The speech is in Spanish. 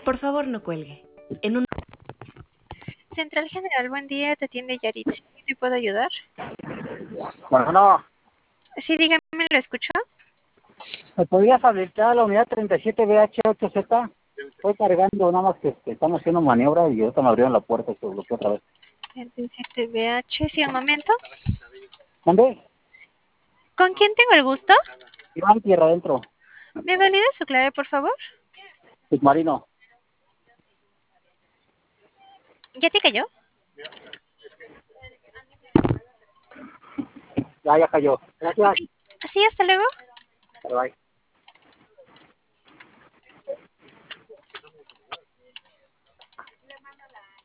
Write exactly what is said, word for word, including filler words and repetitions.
Por favor, no cuelgue. En un... Central General, buen día, te atiende Yaritza. ¿Te puedo ayudar? Bueno, no, Sí, dígame, ¿lo escuchó? ¿me podrías habilitar a la unidad treinta y siete B H ocho Z? Estoy cargando, nada más que este, estamos haciendo maniobra y ahorita me abrieron la puerta y se bloqueó otra vez. treinta y siete B H, sí, un momento. ¿Dónde? ¿Con quién tengo el gusto? Iván, tierra adentro, ¿Me valida su clave, por favor? submarino. ¿Ya te cayó? Ya, ya cayó. Ok. Gracias. Sí, hasta luego. Bye.